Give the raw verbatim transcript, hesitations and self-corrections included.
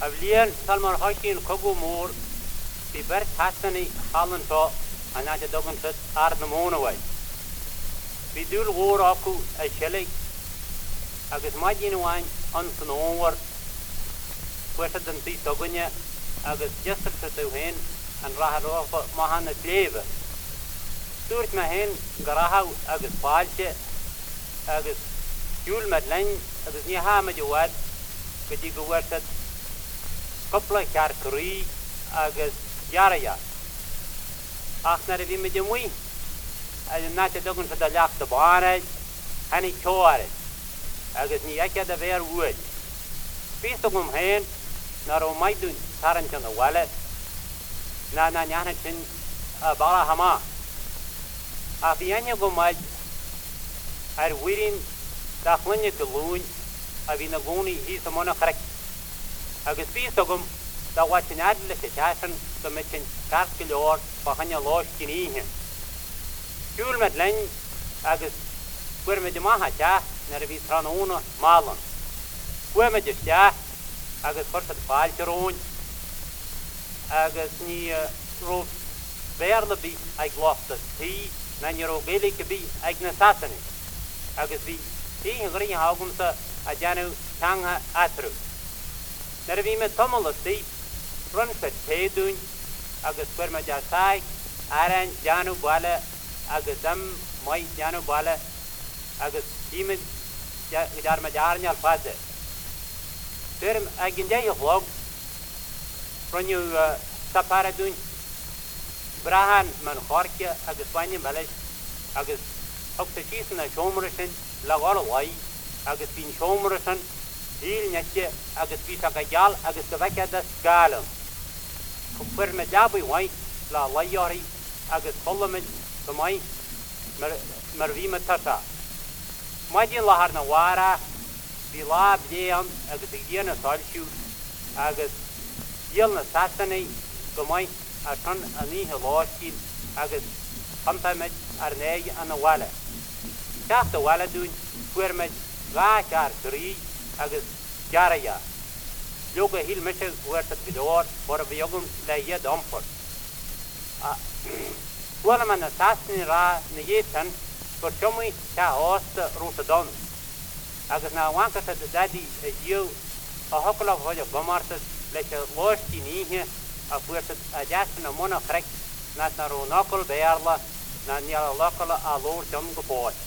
Avlian Salman Hakin Kogu Moor, the Bert Hassani Holland saw, and at the Duggan said, are the moon away. We do war aku a shelly, agus Majin wine on the over, wetter than the Togunya, agus Jester to hen, and Raharofa Mahana Cleaver. Stuart Mahen, Garaha, agus Palche, agus Jule Madeleine, agus Nihama Jawad, Kajigo Werset, Couple of Karkuri, agus Yaraya. After the Midjamui, I am not a dog for the last of barrage, and he tore it. Agus Niaka the Bear Wood. Piece of them hand, not on my doing current on the wallet, Nana Yanachin, a Balahama. After Yanya go mud, I waiting that when you could loon, I've been a goni, he's a monocrack. Agus piece of them, that was an adlet attachment, the mission Carskilor, Bahanya lost in him. Jule Madeleine, agus Quermedimaha, Nervi Tranona, Marlon. Quermedja, agus Horset Falcheron, agus near Rob Berleby, I glossed the tea, Nanero Belikaby, Agnasassani. Agus the tea and green Haugumsa, Ajanu, Tanga, Atru. Nervi met Tomola Sea, runs at Tedun, agus Quermedjasai, Aran, Janu Bala. Agus dam mai janu bala agus timen idar majarnya alfaze term aginja yhlog pronyu saparadun brahan man kharkia agus wani malaj agus oxygen shomrisen lagal wai agus bin shomrisen dil nyache agus pisakajal agus tabakada galam kumper majabi wai la layari agus kollamen to my Marvima Tata. Majin Lahar Nawara, the lab Yam, agus the Giana Solshu, agus Yelna Sassani, to my Aton Aniha Loskin, agus Pampamet Arneg and the Walla. Shaft the Walla doing, Quermet, Vashar Three, agus Jaraya. Yoga Hill Mitchell worked at the door for a Viogum Laya Dumport. One of an assassin ra Nigatan for Chummy Chaosta Rosadon. Agus now one cut at the daddy a you a hockle of Hoya Gomartas, like a lost in here, a person a jason a monocrack, not a ronocol bearla, not near a local a lord Jumgo boy.